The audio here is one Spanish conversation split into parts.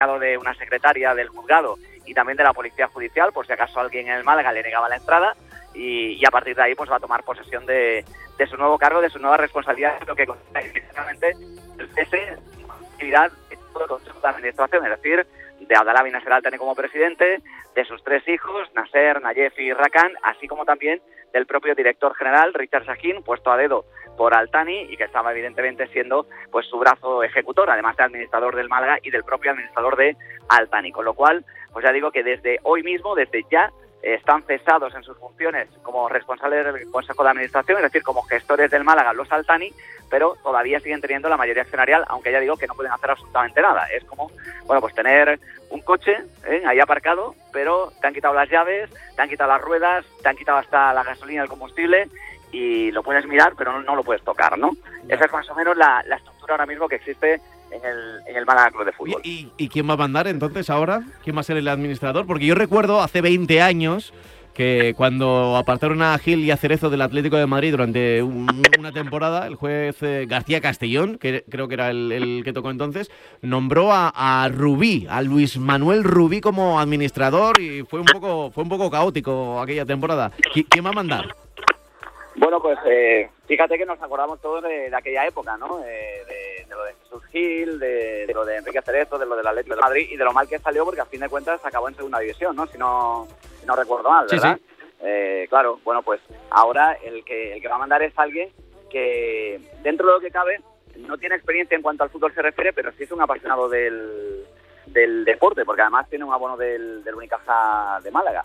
de una secretaria del juzgado y también de la policía judicial, por si acaso alguien en el Málaga le negaba la entrada, y a partir de ahí pues va a tomar posesión de su nuevo cargo, de su nueva responsabilidad, lo que consta inicialmente el cese actividad de todo el Consejo de Administración, es decir, de Abdalá bin Nasser Al Thani como presidente, de sus 3 hijos, Nasser, Nayef y Rakan, así como también del propio director general, Richard Shaheen, puesto a dedo por Al Thani y que estaba evidentemente siendo pues su brazo ejecutor, además de administrador del Málaga y del propio administrador de Al Thani. Con lo cual, pues ya digo que desde hoy mismo, desde ya, están cesados en sus funciones como responsables del Consejo de Administración, es decir, como gestores del Málaga los Al Thani, pero todavía siguen teniendo la mayoría accionarial, aunque ya digo que no pueden hacer absolutamente nada. Es como, bueno, pues tener un coche ahí aparcado, pero te han quitado las llaves, te han quitado las ruedas, te han quitado hasta la gasolina y el combustible, y lo puedes mirar, pero no lo puedes tocar, ¿no? Ya. Esa es más o menos la estructura ahora mismo que existe en el Málaga Club de Fútbol. ¿Y quién va a mandar entonces ahora? ¿Quién va a ser el administrador? Porque yo recuerdo hace 20 años que cuando apartaron a Gil y a Cerezo del Atlético de Madrid durante una temporada, el juez García Castellón, que creo que era el que tocó entonces, nombró a Rubí, a Luis Manuel Rubí como administrador, y fue un poco caótico aquella temporada. ¿Quién va a mandar? Bueno, pues fíjate que nos acordamos todos de aquella época, ¿no? De lo de Jesús Gil, de lo de Enrique Cerezo, de lo del Atlético de Madrid y de lo mal que salió, porque a fin de cuentas acabó en segunda división, ¿no? Si no recuerdo mal, ¿verdad? Sí. Claro, bueno, pues ahora el que va a mandar es alguien que, dentro de lo que cabe, no tiene experiencia en cuanto al fútbol se refiere, pero sí es un apasionado del deporte, porque además tiene un abono del Unicaja de Málaga.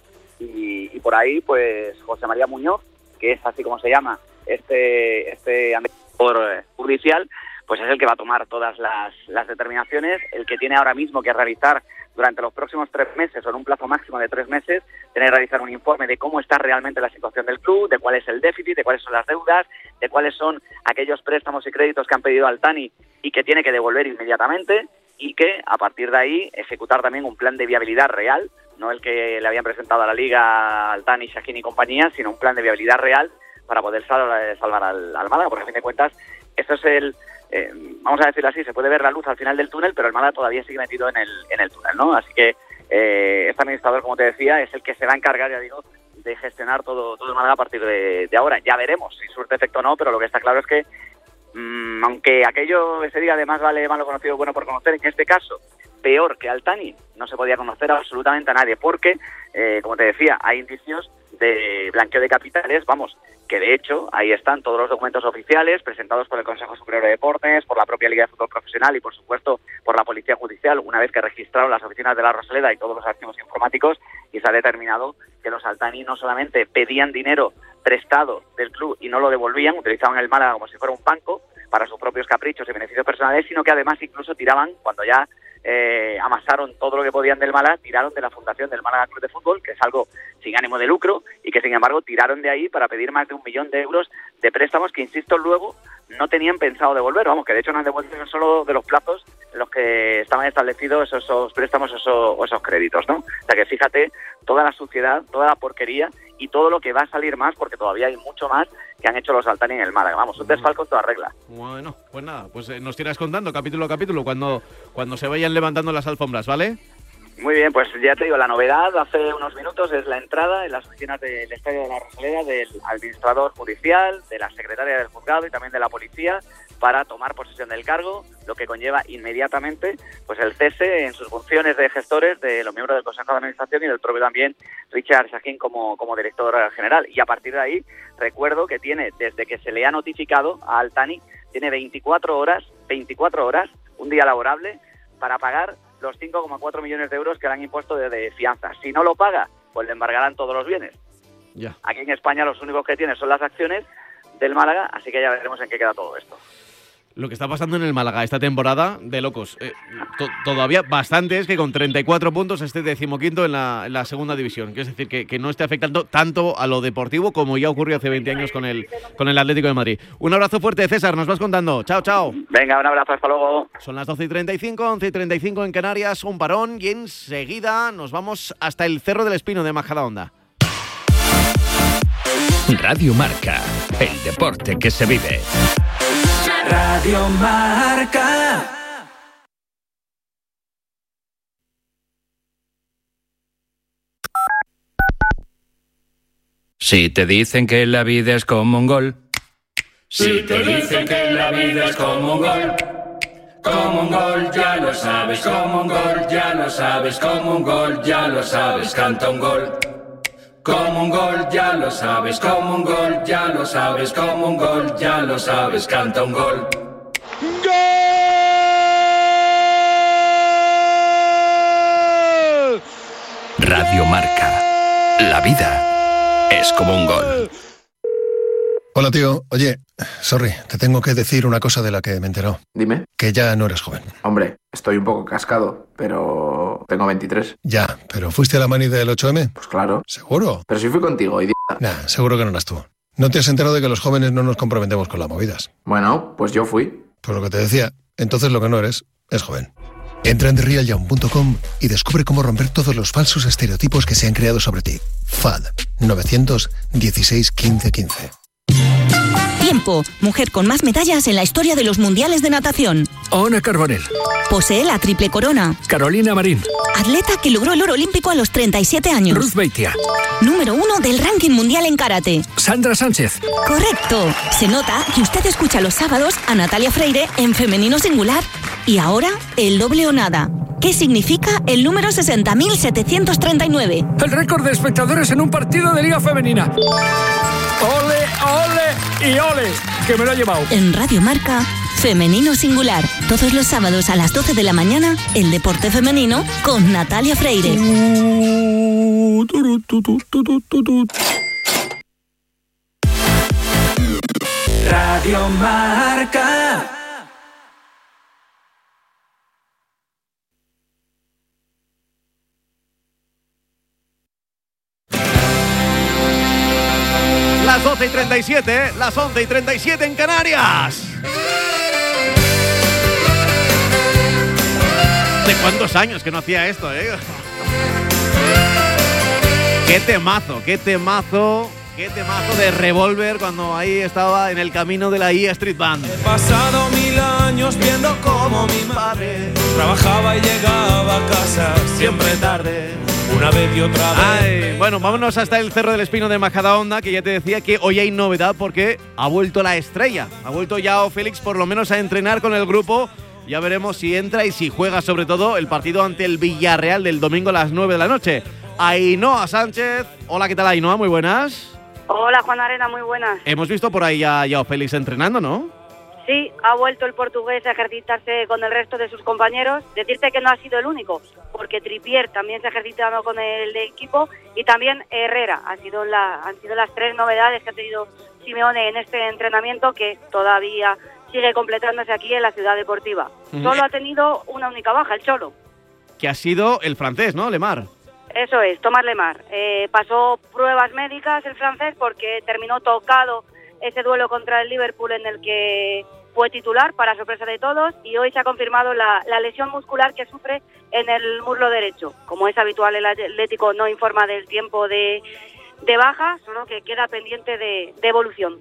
Y por ahí, pues, José María Muñoz, que es así como se llama este administrador judicial, pues es el que va a tomar todas las determinaciones, el que tiene ahora mismo que realizar durante los próximos 3 meses, o en un plazo máximo de 3 meses, tiene que realizar un informe de cómo está realmente la situación del club, de cuál es el déficit, de cuáles son las deudas, de cuáles son aquellos préstamos y créditos que han pedido Al Thani y que tiene que devolver inmediatamente, y que a partir de ahí ejecutar también un plan de viabilidad real, no el que le habían presentado a la Liga Al Thani, Shaheen y compañía, sino un plan de viabilidad real para poder salvar al Málaga, porque a fin de cuentas eso es vamos a decirlo así, se puede ver la luz al final del túnel, pero el Málaga todavía sigue metido en el túnel, ¿no? Así que este administrador, como te decía, es el que se va a encargar, ya digo, de gestionar todo el Málaga a partir de ahora. Ya veremos si surte efecto o no, pero lo que está claro es que aunque aquello ese día de más vale malo conocido bueno por conocer, en este caso peor que Al Thani, no se podía conocer absolutamente a nadie, porque, como te decía, hay indicios de blanqueo de capitales, vamos, que de hecho ahí están todos los documentos oficiales presentados por el Consejo Superior de Deportes, por la propia Liga de Fútbol Profesional y, por supuesto, por la Policía Judicial, una vez que registraron las oficinas de la Rosaleda y todos los archivos informáticos, y se ha determinado que los Al Thani no solamente pedían dinero prestado del club y no lo devolvían, utilizaban el Málaga como si fuera un banco para sus propios caprichos y beneficios personales, sino que además incluso tiraban, cuando ya amasaron todo lo que podían del Málaga, tiraron de la fundación del Málaga Club de Fútbol, que es algo sin ánimo de lucro, y que sin embargo tiraron de ahí para pedir más de 1 millón de euros de préstamos que, insisto, luego no tenían pensado devolver, vamos, que de hecho no han devuelto solo de los plazos en los que estaban establecidos esos préstamos o esos créditos, ¿no? O sea que fíjate toda la suciedad, toda la porquería y todo lo que va a salir más, porque todavía hay mucho más que han hecho los Al Thani en el Málaga. Vamos, un desfalco en toda regla. Bueno, pues nada, pues nos irás contando capítulo a capítulo cuando se vayan levantando las alfombras, ¿vale? Muy bien, pues ya te digo, la novedad hace unos minutos es la entrada en las oficinas del Estadio de la Rosaleda del administrador judicial, de la secretaria del juzgado y también de la policía, para tomar posesión del cargo, lo que conlleva inmediatamente pues el cese en sus funciones de gestores de los miembros del Consejo de Administración y del propio también Richard Shaheen como director general. Y a partir de ahí, recuerdo que tiene, desde que se le ha notificado a Al Thani, tiene 24 horas, un día laborable, para pagar los 5,4 millones de euros que le han impuesto de fianza. Si no lo paga, pues le embargarán todos los bienes. Ya. Aquí en España los únicos que tiene son las acciones del Málaga, así que ya veremos en qué queda todo esto. Lo que está pasando en el Málaga esta temporada, de locos. Todavía bastante es que con 34 puntos esté 15º en la segunda división. Es decir, que no esté afectando tanto a lo deportivo como ya ocurrió hace 20 años con el Atlético de Madrid. Un abrazo fuerte, César, nos vas contando. Chao, chao. Venga, un abrazo, hasta luego. Son las 12:35, 11:35 en Canarias, un parón y enseguida nos vamos hasta el Cerro del Espino de Majadahonda. Radio Marca, el deporte que se vive. Radio Marca. Si te dicen que la vida es como un gol. Si te dicen que la vida es como un gol ya lo sabes, como un gol ya lo sabes, como un gol ya lo sabes, canta un gol. Como un gol ya lo sabes, como un gol ya lo sabes, como un gol ya lo sabes, canta un gol. ¡Gol! Radio Marca. La vida es como un gol. Hola, tío. Oye, sorry, te tengo que decir una cosa de la que me he enterado. Dime. Que ya no eres joven. Hombre, estoy un poco cascado, pero tengo 23. Ya, pero ¿fuiste a la mani del 8M? Pues claro. ¿Seguro? Pero si fui contigo, idiota. Nah, seguro que no eras tú. ¿No te has enterado de que los jóvenes no nos comprometemos con las movidas? Bueno, pues yo fui. Pues lo que te decía, entonces lo que no eres es joven. Entra en TheRealYoung.com y descubre cómo romper todos los falsos estereotipos que se han creado sobre ti. FAD 916 15 15. Tiempo, mujer con más medallas en la historia de los mundiales de natación. Ona Carbonell. Posee la triple corona. Carolina Marín. Atleta que logró el oro olímpico a los 37 años. Ruth Beitia. Número 1 del ranking mundial en karate. Sandra Sánchez. Correcto. Se nota que usted escucha los sábados a Natalia Freire en femenino singular. Y ahora, el doble o nada. ¿Qué significa el número 60.739? El récord de espectadores en un partido de Liga Femenina. ¡Ole, ole y ole! Que me lo ha llevado. En Radio Marca, femenino singular. Todos los sábados a las 12 de la mañana, el deporte femenino con Natalia Freire. Radio Marca. Las 12:37, las 11:37 en Canarias. ¿De cuántos años que no hacía esto, Qué temazo, qué temazo de Revolver cuando ahí estaba en el camino de la IA Street Band. He pasado 1000 años viendo cómo mi madre trabajaba y llegaba a casa siempre tarde. Una vez y otra vez. Ay, bueno, vámonos hasta el Cerro del Espino de Majadahonda, que ya te decía que hoy hay novedad porque ha vuelto la estrella. Ha vuelto Joao Félix por lo menos a entrenar con el grupo. Ya veremos si entra y si juega sobre todo el partido ante el Villarreal del domingo a las 9 de la noche. Ainhoa Sánchez. Hola, ¿qué tal, Ainhoa? Muy buenas. Hola, Juan Arena, muy buenas. Hemos visto por ahí a Joao Félix entrenando, ¿no? Sí, ha vuelto el portugués a ejercitarse con el resto de sus compañeros. Decirte que no ha sido el único, porque Trippier también se ha ejercitado con el equipo y también Herrera. Han sido las tres novedades que ha tenido Simeone en este entrenamiento, que todavía sigue completándose aquí en la ciudad deportiva. Solo ha tenido una única baja, el Cholo. Que ha sido el francés, ¿no? Lemar. Eso es, Thomas Lemar. Pasó pruebas médicas el francés porque terminó tocado ese duelo contra el Liverpool en el que fue titular para sorpresa de todos, y hoy se ha confirmado la lesión muscular que sufre en el muslo derecho. Como es habitual, el Atlético no informa del tiempo de baja, solo que queda pendiente de evolución.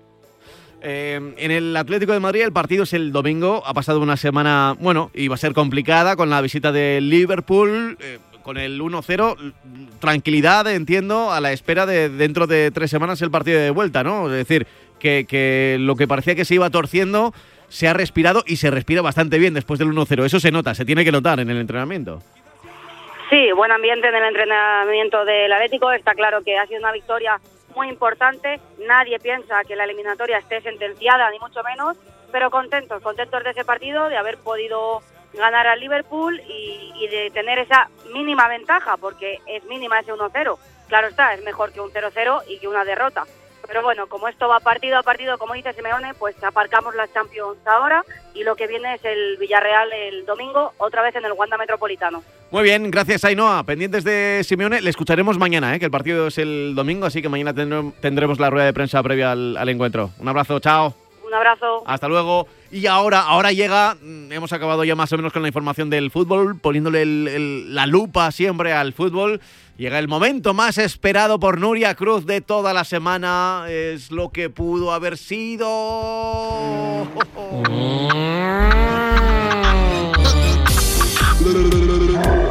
En el Atlético de Madrid el partido es el domingo. Ha pasado una semana, bueno, iba a ser complicada con la visita de Liverpool, con el 1-0, tranquilidad, entiendo, a la espera de dentro de 3 semanas el partido de vuelta, ¿no? Es decir, que lo que parecía que se iba torciendo se ha respirado y se respira bastante bien después del 1-0. Eso se nota, se tiene que notar en el entrenamiento. Sí, buen ambiente en el entrenamiento del Atlético. Está claro que ha sido una victoria muy importante. Nadie piensa que la eliminatoria esté sentenciada, ni mucho menos, pero contentos de ese partido, de haber podido ganar al Liverpool y de tener esa mínima ventaja, porque es mínima ese 1-0. Claro está, es mejor que un 0-0 y que una derrota. Pero bueno, como esto va partido a partido, como dice Simeone, pues aparcamos las Champions ahora y lo que viene es el Villarreal el domingo, otra vez en el Wanda Metropolitano. Muy bien, gracias, Ainhoa. Pendientes de Simeone, le escucharemos mañana, que el partido es el domingo, así que mañana tendremos la rueda de prensa previa al encuentro. Un abrazo, chao. Un abrazo. Hasta luego. Y ahora llega, hemos acabado ya más o menos con la información del fútbol, poniéndole la lupa siempre al fútbol. Llega el momento más esperado por Nuria Cruz de toda la semana. Es lo que pudo haber sido.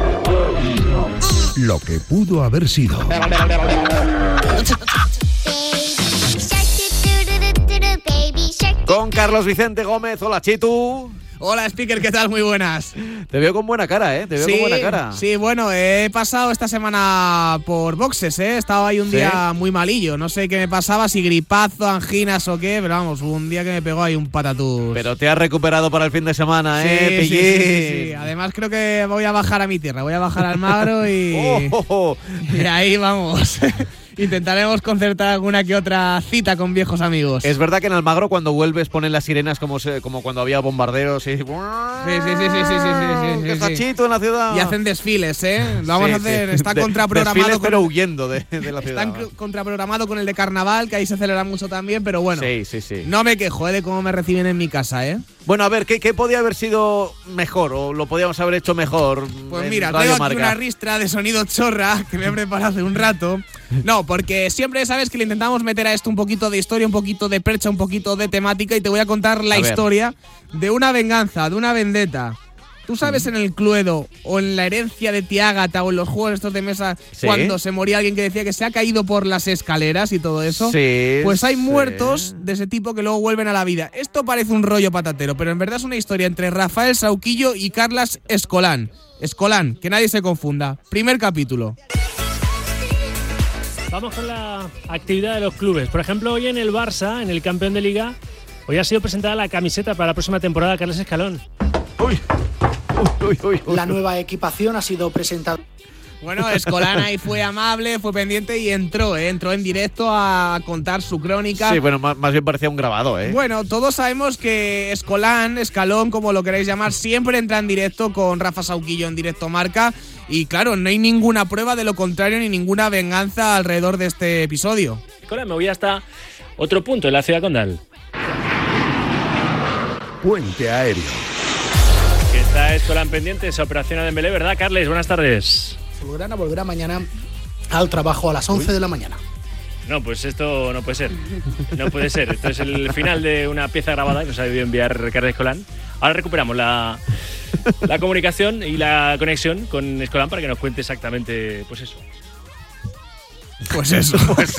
Lo que pudo haber sido. Carlos Vicente Gómez. Hola, Chitu. Hola, Speaker, ¿qué tal? Muy buenas. Te veo con buena cara, ¿eh? Te veo con buena cara. Sí, bueno, he pasado esta semana por boxes, ¿eh? He estado ahí un día muy malillo. No sé qué me pasaba, si gripazo, anginas o qué, pero vamos, hubo un día que me pegó ahí un patatús. Pero te has recuperado para el fin de semana, ¿eh? Sí. Además creo que voy a bajar a mi tierra, voy a bajar al Magro y... Y ahí vamos. Intentaremos concertar alguna que otra cita con viejos amigos. Es verdad que en Almagro cuando vuelves ponen las sirenas como cuando había bombardeos y... Sí. ¡Qué Chito en la ciudad! Y hacen desfiles, ¿eh? Lo vamos a hacer, está contraprogramado. Desfiles, pero huyendo de la ciudad. Está contraprogramado con el de carnaval, que ahí se celebra mucho también, pero bueno. Sí. No me quejo, de cómo me reciben en mi casa, ¿eh? Bueno, a ver, ¿qué podía haber sido mejor o lo podíamos haber hecho mejor? Pues mira, tengo aquí una ristra de sonido chorra que me he preparado hace un rato. No, porque siempre sabes que le intentamos meter a esto un poquito de historia, un poquito de percha, un poquito de temática, y te voy a contar la historia de una venganza, de una vendetta. ¿Tú sabes en el Cluedo o en la herencia de Tiágata o en los juegos estos de mesa cuando se moría alguien que decía que se ha caído por las escaleras y todo eso? Sí. Pues hay muertos de ese tipo que luego vuelven a la vida. Esto parece un rollo patatero, pero en verdad es una historia entre Rafael Sauquillo y Carlas Escolán. Escolán, que nadie se confunda. Primer capítulo. Vamos con la actividad de los clubes. Por ejemplo, hoy en el Barça, en el campeón de Liga, hoy ha sido presentada la camiseta para la próxima temporada, Carles Escalón. Uy. La nueva equipación ha sido presentada. Bueno, Escolán ahí fue amable, fue pendiente y entró en directo a contar su crónica. Sí, bueno, más bien parecía un grabado, ¿eh? Bueno, todos sabemos que Escalón, como lo queréis llamar, siempre entra en directo con Rafa Sauquillo en Directo Marca. Y claro, no hay ninguna prueba de lo contrario ni ninguna venganza alrededor de este episodio. Escolán, me voy hasta otro punto, en la ciudad condal. Puente aéreo. Que está Escolán pendiente, esa operación a Dembélé, ¿verdad, Carles? Buenas tardes. Volverá mañana al trabajo a las 11 de la mañana. No, pues esto no puede ser. No puede ser. Esto es el final de una pieza grabada que nos ha debido enviar Carles Escolán. Ahora recuperamos la comunicación y la conexión con Escolán para que nos cuente exactamente, pues eso. Pues eso.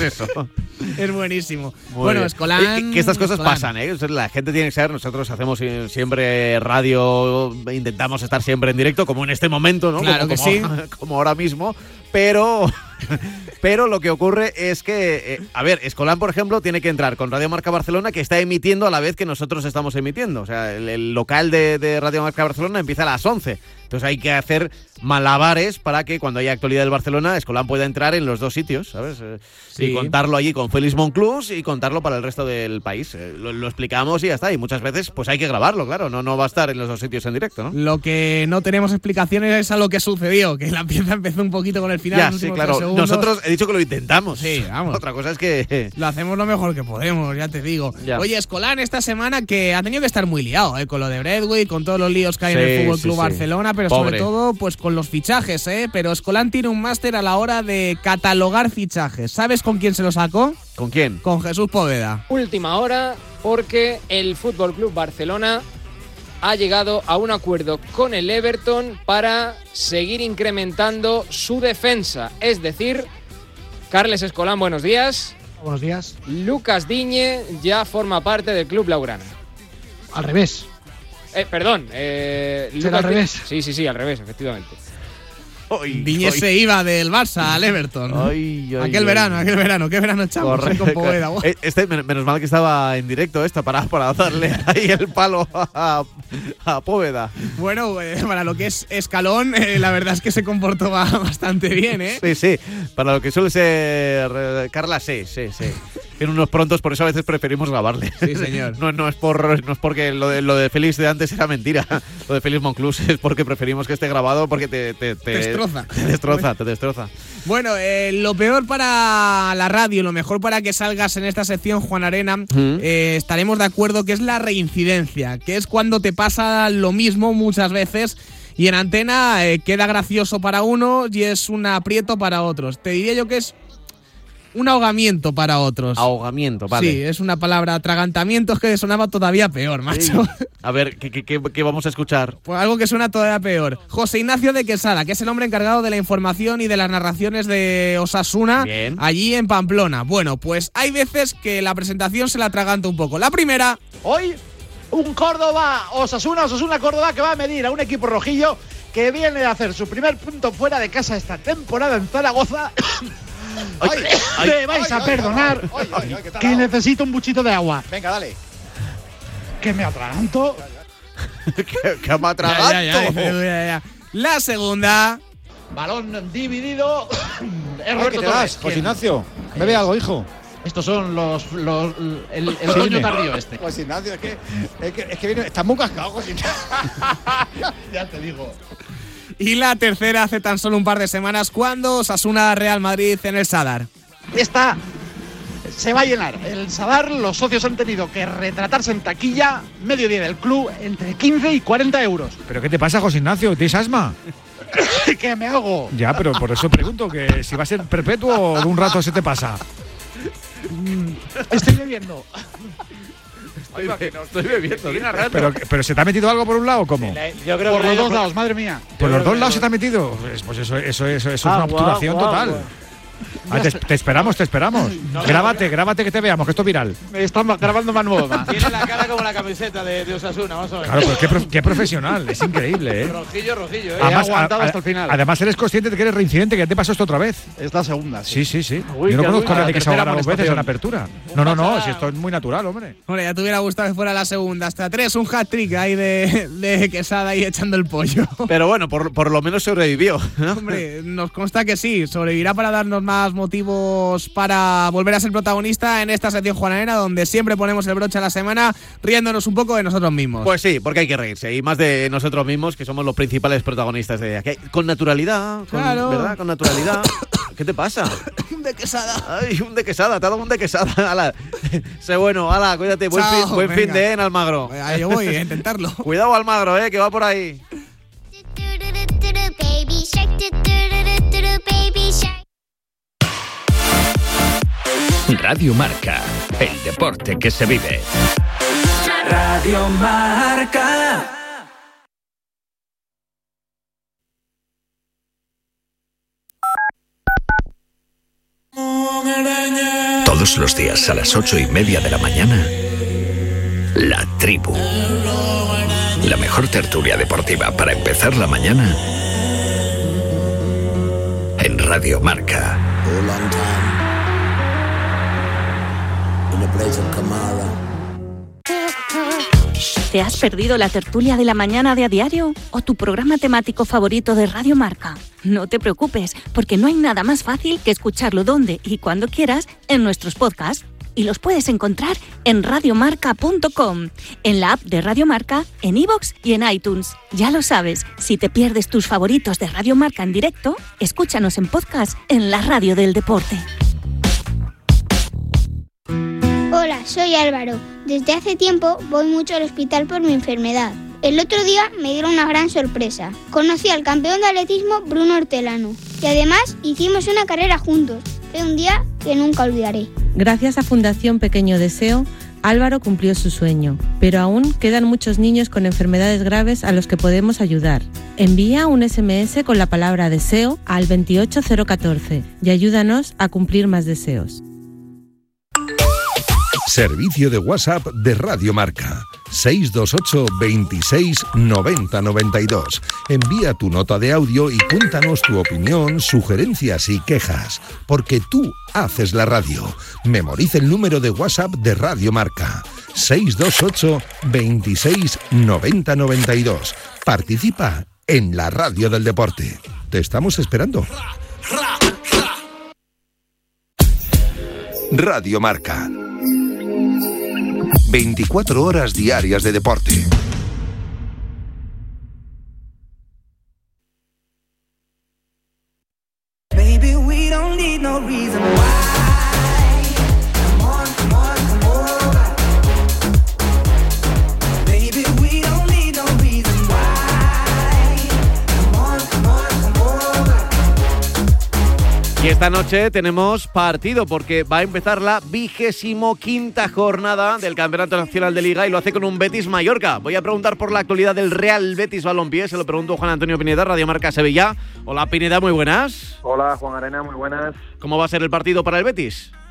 Es buenísimo. Muy bueno, bien. Escolán... Que estas cosas pasan, ¿eh? La gente tiene que saber, nosotros hacemos siempre radio, intentamos estar siempre en directo, como en este momento, ¿no? Claro que sí. Como ahora mismo, pero lo que ocurre es que, a ver, Escolán, por ejemplo, tiene que entrar con Radio Marca Barcelona, que está emitiendo a la vez que nosotros estamos emitiendo. O sea, el local de Radio Marca Barcelona empieza a las 11. Entonces hay que hacer malabares para que cuando haya actualidad del Barcelona, Escolán pueda entrar en los dos sitios, ¿sabes? Y contarlo allí con Félix Monclús y contarlo para el resto del país. Lo explicamos y ya está. Y muchas veces pues hay que grabarlo, claro. No va a estar en los dos sitios en directo, ¿no? Lo que no tenemos explicaciones es a lo que sucedió, que la pieza empezó un poquito con el final. Ya, sí, claro. Nosotros he dicho que lo intentamos. Sí, vamos. Otra cosa es que... Lo hacemos lo mejor que podemos, ya te digo. Ya. Oye, Escolán esta semana que ha tenido que estar muy liado, con lo de Bradway, con todos los líos que hay en el Fútbol Club Barcelona, pero sobre todo pues con los fichajes, Pero Escolán tiene un máster a la hora de catalogar fichajes. ¿Sabes con quién se lo sacó? ¿Con quién? Con Jesús Poveda. Última hora, porque el Fútbol Club Barcelona ha llegado a un acuerdo con el Everton para seguir incrementando su defensa. Es decir, Carles Escolán, buenos días. Buenos días. Lucas Digne ya forma parte del Club Blaugrana. Al revés. Perdón. Lucas al revés. Sí, al revés, efectivamente. Digne se iba del Barça al Everton. Aquel verano, qué verano echamos con Poveda. Menos mal que estaba en directo para darle ahí el palo a Poveda. Bueno, para lo que es Escalón, la verdad es que se comportó bastante bien, Sí, para lo que suele ser Carla, sí. Tiene unos prontos, por eso a veces preferimos grabarle. Sí, señor. No es porque lo de Félix de antes era mentira. Lo de Félix Monclús es porque preferimos que esté grabado porque te destroza. Bueno, lo peor para la radio, lo mejor para que salgas en esta sección, Juan Arena, estaremos de acuerdo que es la reincidencia, que es cuando te pasa lo mismo muchas veces y en antena queda gracioso para uno y es un aprieto para otros. Te diría yo que es un ahogamiento para otros. Ahogamiento, vale. Sí, es una palabra. Atragantamiento es que sonaba todavía peor, macho. Sí. A ver, ¿qué vamos a escuchar? Pues algo que suena todavía peor. José Ignacio de Quesada, que es el hombre encargado de la información y de las narraciones de Osasuna. Bien. Allí en Pamplona. Bueno, pues hay veces que la presentación se la atraganta un poco. La primera... Hoy Un Córdoba-Osasuna-Córdoba que va a medir a un equipo rojillo que viene a hacer su primer punto fuera de casa esta temporada en Zaragoza. Me vais a perdonar que necesito un buchito de agua. Venga, dale. Que me atraganto. que me atraganto. Ya. La segunda. Balón dividido. ¿Qué te das, José Ignacio? Bebe algo, hijo. Estos son el otoño tardío este. José Ignacio, es que viene, está muy cascado, José Ignacio. Ya te digo. Y la tercera hace tan solo un par de semanas cuando Osasuna Real Madrid en el Sadar. Esta se va a llenar. El Sadar, los socios han tenido que retratarse en taquilla, mediodía del club, entre 15 y 40 euros. ¿Pero qué te pasa, José Ignacio? ¿Tienes asma? ¿Qué me hago? Ya, pero por eso pregunto, que si va a ser perpetuo o de un rato se te pasa. Estoy bebiendo. Estoy bebiendo. ¿Pero se te ha metido algo por un lado o cómo? Yo creo por los dos lados, madre mía. ¿Por los dos lados se te ha metido? Pues eso es una obturación total. Te esperamos. Grábate que te veamos, que esto es viral. Me están grabando más nueva. Tiene la cara como la camiseta de Osasuna, más o menos. Claro, pero qué profesional, es increíble, ¿eh? Rojillo, Además, he aguantado hasta el final. Además, eres consciente de que eres reincidente, que ya te pasó esto otra vez. Es la segunda. Sí. Yo no conozco a nadie que se ahogara 2 veces en apertura. No, si esto es muy natural, hombre. Hombre, ya te hubiera gustado que fuera la segunda. Hasta 3, un hat-trick ahí de Quesada ahí echando el pollo. Pero bueno, por lo menos sobrevivió, ¿no? Hombre, nos consta que sí. Sobrevivirá para darnos más motivos para volver a ser protagonista en esta sección juanarena, donde siempre ponemos el broche a la semana riéndonos un poco de nosotros mismos. Pues sí, porque hay que reírse, y más de nosotros mismos, que somos los principales protagonistas de aquí. Con naturalidad, claro. ¿Verdad? Con naturalidad. ¿Qué te pasa? Un de Quesada. Ay, un de Quesada, te ha dado un de Quesada. Ala. Sé bueno, ala, cuídate. Buen fin de en Almagro. Ahí yo voy a intentarlo. Cuidado, Almagro, que va por ahí. Radio Marca, el deporte que se vive. Radio Marca. Todos los días a las 8:30 de la mañana, La Tribu. La mejor tertulia deportiva para empezar la mañana en Radio Marca. ¿Te has perdido la tertulia de la mañana de A Diario o tu programa temático favorito de Radio Marca? No te preocupes, porque no hay nada más fácil que escucharlo donde y cuando quieras en nuestros podcasts. Y los puedes encontrar en radiomarca.com, en la app de Radio Marca, en iVoox y en iTunes. Ya lo sabes, si te pierdes tus favoritos de Radio Marca en directo, escúchanos en podcast en la radio del deporte. Hola, soy Álvaro. Desde hace tiempo voy mucho al hospital por mi enfermedad. El otro día me dieron una gran sorpresa. Conocí al campeón de atletismo Bruno Hortelano y además hicimos una carrera juntos. Fue un día que nunca olvidaré. Gracias a Fundación Pequeño Deseo, Álvaro cumplió su sueño, pero aún quedan muchos niños con enfermedades graves a los que podemos ayudar. Envía un SMS con la palabra deseo al 28014 y ayúdanos a cumplir más deseos. Servicio de WhatsApp de Radio Marca. 628 26 90 92. Envía tu nota de audio y cuéntanos tu opinión, sugerencias y quejas, porque tú haces la radio. Memoriza el número de WhatsApp de Radio Marca. 628 26 90 92. Participa en la radio del deporte. Te estamos esperando. Radio Marca. 24 horas diarias de deporte. Baby, we don't need no reason why. Come on, come on, come over. Baby, we don't need no reason why. Come on, come on, come over. Y esta noche tenemos partido porque va a empezar la 25ª jornada del Campeonato Nacional de Liga y lo hace con un Betis Mallorca. Voy a preguntar por la actualidad del Real Betis Balompié, se lo pregunto a Juan Antonio Pineda, Radio Marca Sevilla. Hola Pineda, muy buenas. Hola Juan Arena, muy buenas. ¿Cómo va a ser el partido para el Betis?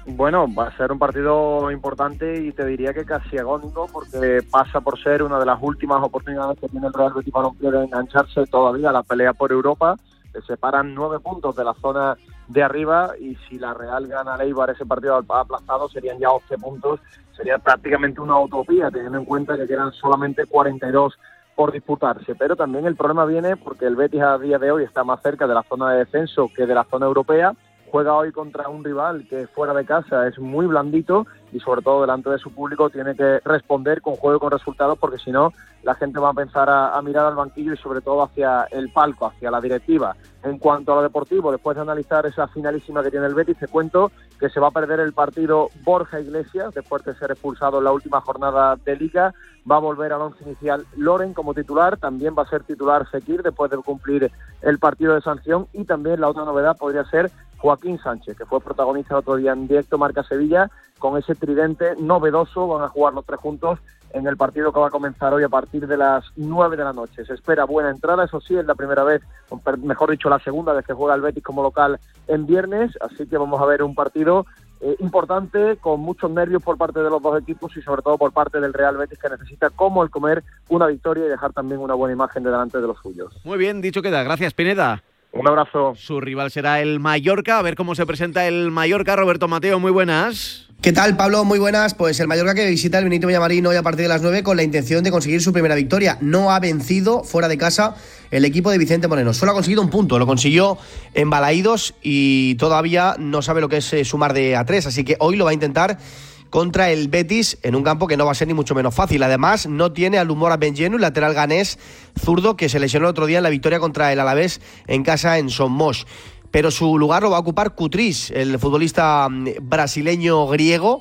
Bueno, va a ser un partido importante y te diría que casi agónico, porque pasa por ser una de las últimas oportunidades que tiene el Real Betis Balompié de engancharse todavía a la pelea por Europa. Se separan 9 puntos de la zona de arriba y si la Real gana al Eibar ese partido aplazado serían ya 11 puntos. Sería prácticamente una utopía, teniendo en cuenta que quedan solamente 42 por disputarse. Pero también el problema viene porque el Betis a día de hoy está más cerca de la zona de descenso que de la zona europea. Juega hoy contra un rival que fuera de casa es muy blandito y sobre todo delante de su público tiene que responder con juego y con resultados, porque si no la gente va a empezar a mirar al banquillo y sobre todo hacia el palco, hacia la directiva. En cuanto a lo deportivo, después de analizar esa finalísima que tiene el Betis, te cuento que se va a perder el partido Borja Iglesias después de ser expulsado en la última jornada de Liga. Va a volver al once inicial Loren como titular, también va a ser titular Fekir después de cumplir el partido de sanción, y también la otra novedad podría ser Joaquín Sánchez, que fue protagonista el otro día en directo Marca Sevilla, con ese tridente novedoso. Van a jugar los tres juntos en el partido que va a comenzar hoy a partir de las 9 de la noche. Se espera buena entrada, eso sí, es la primera vez, mejor dicho, la segunda vez que juega el Betis como local en viernes, así que vamos a ver un partido importante, con muchos nervios por parte de los dos equipos y sobre todo por parte del Real Betis, que necesita como el comer una victoria y dejar también una buena imagen de delante de los suyos. Muy bien, dicho queda. Gracias, Pineda. Un abrazo. Su rival será el Mallorca. A ver cómo se presenta el Mallorca. Roberto Mateo, muy buenas. ¿Qué tal, Pablo? Muy buenas. Pues el Mallorca que visita el Benito Villamarín hoy a partir de las 9 con la intención de conseguir su primera victoria. No ha vencido fuera de casa el equipo de Vicente Moreno. Solo ha conseguido un punto. Lo consiguió en Balaídos y todavía no sabe lo que es sumar de a 3. Así que hoy lo va a intentar contra el Betis en un campo que no va a ser ni mucho menos fácil. Además, no tiene al Umora Benjenu, lateral ganés zurdo, que se lesionó el otro día en la victoria contra el Alavés en casa en Somos. Pero su lugar lo va a ocupar Cutrís, el futbolista brasileño griego,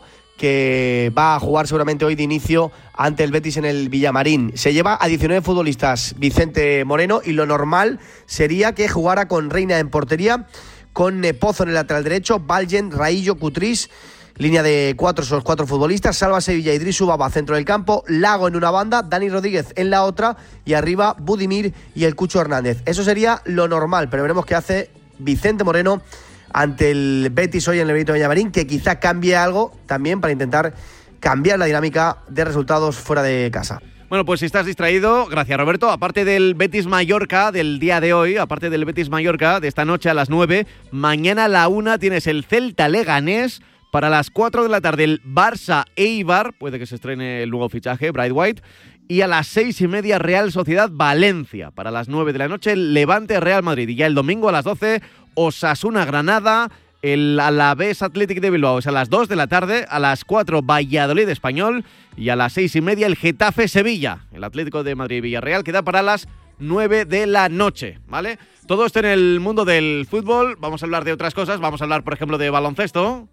que va a jugar seguramente hoy de inicio ante el Betis en el Villamarín. Se lleva a 19 futbolistas Vicente Moreno y lo normal sería que jugara con Reina en portería, con Pozo en el lateral derecho, Baljen, Raillo, Cutrís. Línea de 4, son los 4 futbolistas: Salva Sevilla, Idrisu Baba centro del campo, Lago en una banda, Dani Rodríguez en la otra y arriba Budimir y el Cucho Hernández. Eso sería lo normal, pero veremos qué hace Vicente Moreno ante el Betis hoy en el Benito Villamarín, que quizá cambie algo también para intentar cambiar la dinámica de resultados fuera de casa. Bueno, pues si estás distraído, gracias Roberto. Aparte del Betis Mallorca del día de hoy, aparte del Betis Mallorca de esta noche a las 9, mañana a la 1 tienes el Celta Leganés. Para las 4 de la tarde el Barça Eibar, puede que se estrene el nuevo fichaje, Bright White. Y a las 6:30 Real Sociedad Valencia. Para las 9 de la noche el Levante Real Madrid. Y ya el domingo a las 12 Osasuna Granada, el Alavés Athletic de Bilbao. Es a las 2 de la tarde, a las 4 Valladolid Español y a las 6:30 el Getafe Sevilla. El Atlético de Madrid Villarreal queda para las 9 de la noche, ¿vale? Todo esto en el mundo del fútbol. Vamos a hablar de otras cosas. Vamos a hablar, por ejemplo, de baloncesto.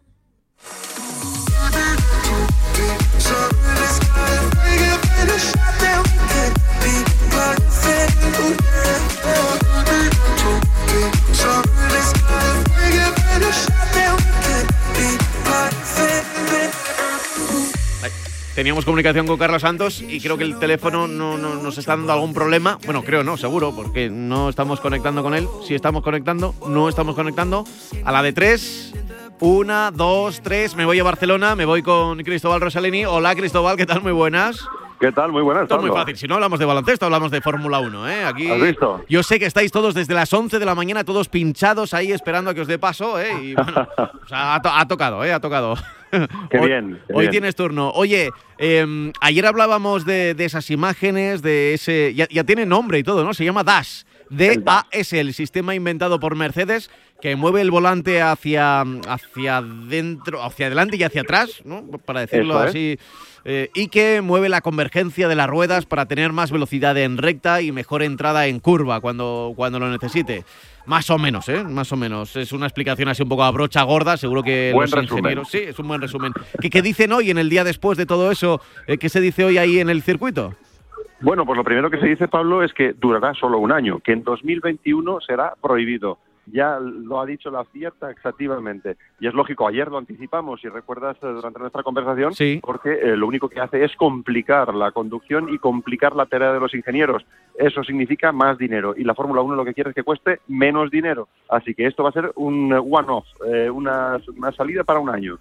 Teníamos comunicación con Carlos Santos y creo que el teléfono no nos está dando algún problema. Bueno, creo no, seguro, porque no estamos conectando con él. Si estamos conectando, no estamos conectando. A la de 3, 1, 2, 3, me voy a Barcelona, me voy con Cristóbal Rosalini. Hola Cristóbal, ¿qué tal? Muy buenas. ¿Qué tal? Muy buenas. Esto es muy fácil. Si no hablamos de baloncesto, hablamos de Fórmula 1, ¿eh? Aquí, ¿has visto? Yo sé que estáis todos desde las 11 de la mañana, todos pinchados ahí esperando a que os dé paso, ¿eh? Y bueno, o sea, ha tocado, ¿eh? Ha tocado. Qué bien. Hoy tienes turno. Oye, ayer hablábamos de esas imágenes, de ese... Ya tiene nombre y todo, ¿no? Se llama DAS. DAS, el sistema inventado por Mercedes, que mueve el volante hacia dentro, hacia adelante y hacia atrás, ¿no? Para decirlo así. Y que mueve la convergencia de las ruedas para tener más velocidad en recta y mejor entrada en curva cuando lo necesite. Más o menos, ¿eh? Más o menos. Es una explicación así un poco a brocha gorda. Seguro que buen los ingenieros... Sí, es un buen resumen. ¿Qué dicen hoy, en el día después de todo eso? ¿Qué se dice hoy ahí en el circuito? Bueno, pues lo primero que se dice, Pablo, es que durará solo un año, que en 2021 será prohibido. ya lo ha dicho, la acierta exactamente. Y es lógico, ayer lo anticipamos, si recuerdas, durante nuestra conversación, sí, porque lo único que hace es complicar la conducción y complicar la tarea de los ingenieros. Eso significa más dinero, y la Fórmula 1 lo que quiere es que cueste menos dinero. Así que esto va a ser un one-off, una salida para un año.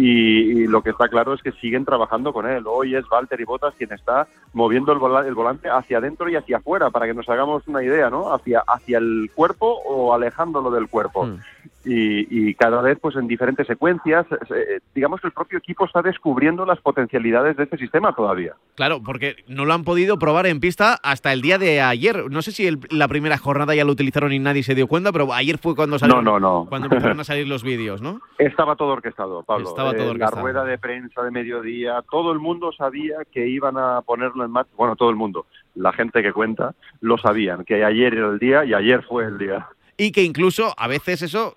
Y lo que está claro es que siguen trabajando con él. Hoy es Valtteri Bottas quien está moviendo el volante hacia adentro y hacia afuera, para que nos hagamos una idea, ¿no? Hacia el cuerpo o alejándolo del cuerpo. Y cada vez pues en diferentes secuencias, digamos que el propio equipo está descubriendo las potencialidades de este sistema todavía. Claro, porque no lo han podido probar en pista hasta el día de ayer. No sé si la primera jornada ya lo utilizaron y nadie se dio cuenta, pero ayer fue cuando salieron, cuando empezaron a salir los vídeos, ¿no? Estaba todo orquestado, Pablo. Estaba todo orquestado. La rueda de prensa de mediodía, todo el mundo sabía que iban a ponerlo en marcha. Bueno, todo el mundo, la gente que cuenta, lo sabían, que ayer era el día y ayer fue el día. Y que incluso a veces eso,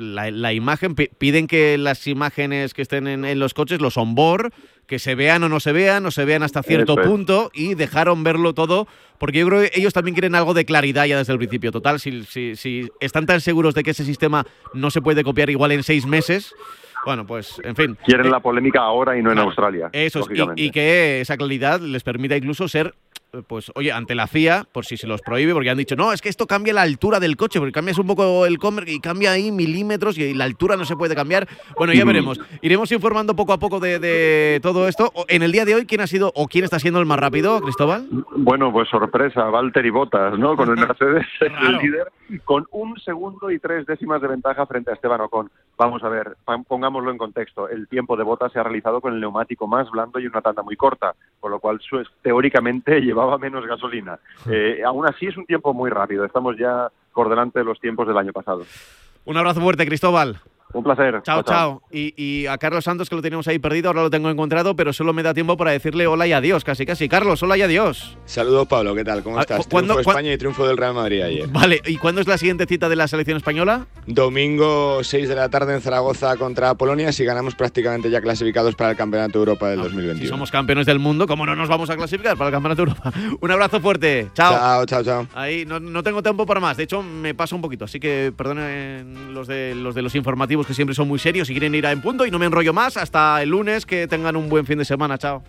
la imagen, piden que las imágenes que estén en los coches, los onboard, que se vean o no se vean hasta cierto punto, y dejaron verlo todo, porque yo creo que ellos también quieren algo de claridad ya desde el principio. Total, si están tan seguros de que ese sistema no se puede copiar igual en 6 meses... Bueno, pues, en fin. Quieren la polémica ahora y no en Australia. Eso es, y que esa claridad les permita incluso ser, pues, oye, ante la FIA, por si se los prohíbe, porque han dicho, no, es que esto cambia la altura del coche, porque cambias un poco el comer y cambia ahí milímetros y la altura no se puede cambiar. Bueno, ya veremos. Iremos informando poco a poco de todo esto. En el día de hoy, ¿quién ha sido o quién está siendo el más rápido, Cristóbal? Bueno, pues sorpresa, Valtteri Bottas, ¿no? Con el Mercedes el líder, con 1 segundo y 3 décimas de ventaja frente a Esteban Ocon. Vamos a ver, pongámoslo en contexto. El tiempo de Bottas se ha realizado con el neumático más blando y una tanda muy corta, con lo cual teóricamente llevaba menos gasolina. Aún así es un tiempo muy rápido. Estamos ya por delante de los tiempos del año pasado. Un abrazo fuerte, Cristóbal. Un placer. Chao. Y a Carlos Santos, que lo teníamos ahí perdido, ahora lo tengo encontrado, pero solo me da tiempo para decirle hola y adiós, casi. Carlos, hola y adiós. Saludos, Pablo, ¿qué tal? ¿Cómo estás? Triunfo de España y triunfo del Real Madrid ayer. Vale, ¿y cuándo es la siguiente cita de la selección española? Domingo 6 de la tarde en Zaragoza contra Polonia, si ganamos prácticamente ya clasificados para el Campeonato de Europa del 2021. Si somos campeones del mundo, ¿cómo no nos vamos a clasificar para el Campeonato de Europa? Un abrazo fuerte. Chao. Chao. Ahí no tengo tiempo para más, de hecho me paso un poquito, así que perdonen los de los informativos, que siempre son muy serios y quieren ir a En Punto, y no me enrollo más. Hasta el lunes, que tengan un buen fin de semana. Chao.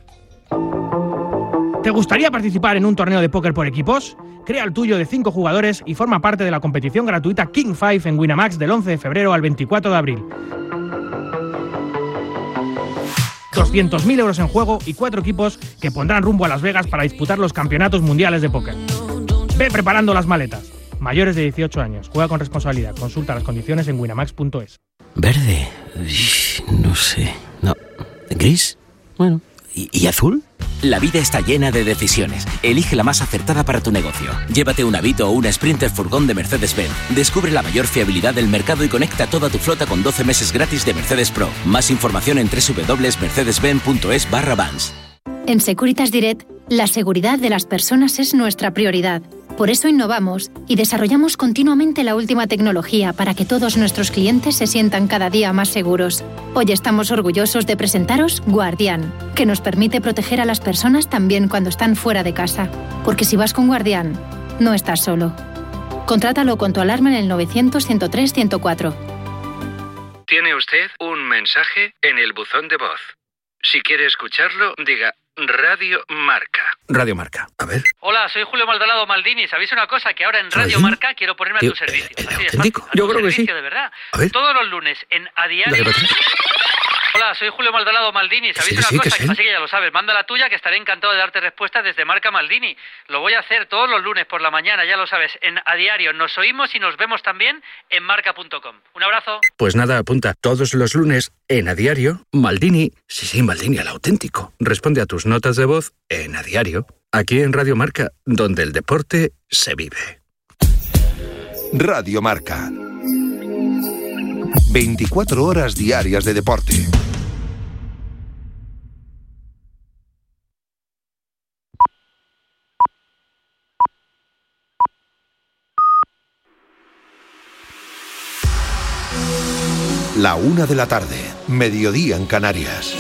¿Te gustaría participar en un torneo de póker por equipos? Crea el tuyo de 5 jugadores y forma parte de la competición gratuita King 5 en Winamax del 11 de febrero al 24 de abril. 200.000 euros en juego y 4 equipos que pondrán rumbo a Las Vegas para disputar los campeonatos mundiales de póker. Ve preparando las maletas. Mayores de 18 años. Juega con responsabilidad. Consulta las condiciones en winamax.es. Verde. No sé. No. ¿Gris? Bueno. ¿Y azul? La vida está llena de decisiones. Elige la más acertada para tu negocio. Llévate un Avito o una Sprinter furgón de Mercedes-Benz. Descubre la mayor fiabilidad del mercado y conecta toda tu flota con 12 meses gratis de Mercedes Pro. Más información en www.mercedes-benz.es/Vans. En Securitas Direct, la seguridad de las personas es nuestra prioridad. Por eso innovamos y desarrollamos continuamente la última tecnología para que todos nuestros clientes se sientan cada día más seguros. Hoy estamos orgullosos de presentaros Guardián, que nos permite proteger a las personas también cuando están fuera de casa. Porque si vas con Guardián, no estás solo. Contrátalo con tu alarma en el 900-103-104. Tiene usted un mensaje en el buzón de voz. Si quiere escucharlo, diga Radio Marca. Radio Marca. A ver. Hola, soy Julio Maldonado Maldini. ¿Sabéis una cosa? Que ahora en Radio Marca quiero ponerme a tu servicio. ¿Auténtico? Yo creo que sí. De verdad. A ver. Todos los lunes en A Diario. Hola, soy Julio Maldonado Maldini. ¿Sabéis una cosa? Así que ya lo sabes. Manda la tuya, que estaré encantado de darte respuestas desde Marca Maldini. Lo voy a hacer todos los lunes por la mañana, ya lo sabes, en A Diario. Nos oímos y nos vemos también en marca.com. Un abrazo. Pues nada, apunta. Todos los lunes en A Diario, Maldini. Sí, Maldini, al auténtico. Responde a tus notas de voz en A Diario. Aquí en Radio Marca, donde el deporte se vive. Radio Marca. 24 horas diarias de deporte. La 1 de la tarde, mediodía en Canarias.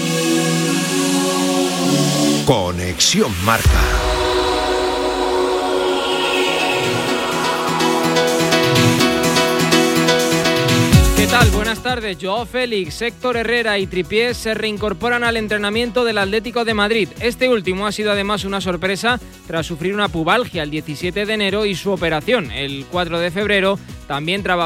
Conexión Marca. buenas tardes. Joao Félix, Héctor Herrera y Trippier se reincorporan al entrenamiento del Atlético de Madrid. Este último ha sido además una sorpresa tras sufrir una pubalgia el 17 de enero y su operación el 4 de febrero también trabajó